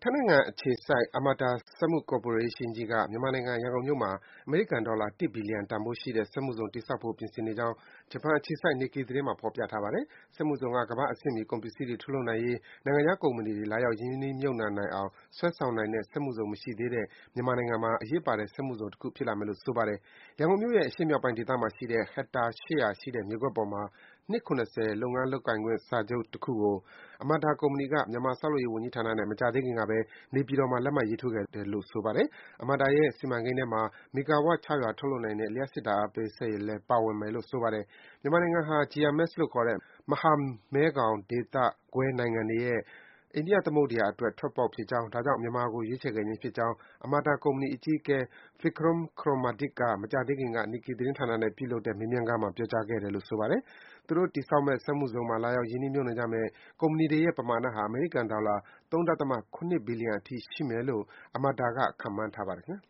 ထိုင်းနိုင်ငံအခြေစိုက် Amata စက်မှုကော်ပိုရေးရှင်းကြီးက မြန်မာနိုင်ငံ ရန်ကုန်မြို့မှာ အမေရိကန်ဒေါ်လာ ၁ ဘီလီယံတန်ဖိုးရှိတဲ့ စက်မှုဇုန် တည်ဆောက်ဖို့ ပြင်ဆင်နေကြောင်း ဂျပန်အခြေစိုက် Nikkei သတင်းမှာ ဖော်ပြထားပါတယ်။ စက်မှုဇုန်က ကမ္ဘာ့အဆင့်မီ ကုန်ပစ္စည်းတွေ ထုတ်လုပ်နိုင်ရေး နိုင်ငံခြားကုမ္ပဏီတွေ လာရောက် ရင်းနှီးမြှုပ်နှံနိုင်အောင် ဆွဲဆောင်နိုင်တဲ့ စက်မှုဇုန် မရှိသေးတဲ့ မြန်မာနိုင်ငံမှာ အရေးပါတဲ့ စက်မှုဇုန်တခု ဖြစ်လာမယ်လို့ ဆိုပါတယ်။ ရန်ကုန်မြို့ရဲ့ အရှေ့မြောက်ပိုင်းဒေသမှာရှိတဲ့ ဟက်တာ ၈၀၀ ရှိတဲ့ မြေကွက်ပေါ်မှာ နှစ် ၇၀ လုပ်ငန်းလုပ်ကိုင်ခွင့် စာချုပ်တခုကို Amata ကုမ္ပဏီက မြန်မာဆောက်လုပ်ရေးဝန်ကြီးဌာနနဲ့ မကြာသေးခင်ကဘဲ နေပြည်တော်မှာ လက်မှတ်ရေးထိုးခဲ့တယ်လို့ ဆိုပါတယ်။ Amata ရဲ့ စီမံကိန်းထဲမှာ မီဂါဝပ် ၆၀၀ ထုတ်လုပ်နိုင်တဲ့ လျှပ်စစ်ဓာတ်အားပေးစက်ရုံလည်း ပါဝင်မယ်လို့ ဆိုပါတယ်။ မြန်မာနိုင်ငံဟာ GMS လို့ခေါ်တဲ့ မဟာမဲခေါင်ဒေသခွဲနိုင်ငံတွေရဲ့ အိန္ဒိယသမုဒ္ဒယာအတွက် ထွက်ပေါက်ဖြစ်ကြောင်း၊ ဒါကြောင့် မြန်မာကို ရွေးချယ်ခဲ့ခြင်းဖြစ်ကြောင်း Amata ကုမ္ပဏီအကြီးအကဲ Vikram Khurmanidar က မကြာသေးခင်က Nikkei သတင်းဌာနနဲ့ ပြုလုပ်တဲ့ မေးမြန်းခန်းမှာ ပြောကြားခဲ့တယ်လို့ ဆိုပါတယ်။ သူတို့တည်ဆောက်မယ့် စက်မှုဇုန်မှာ လာရောက် ရင်းနှီးမြှုပ်နှံကြမယ့် ကုမ္ပဏီတွေရဲ့ ပမာဏဟာ အမေရိကန်ဒေါ်လာ ၃.၇ ဘီလီယံအထိ ရှိမယ်လို့ Amata က ခန့်မှန်းထားပါတယ်